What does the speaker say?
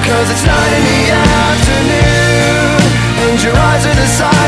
'cause it's 9 in the afternoon, and your eyes are the size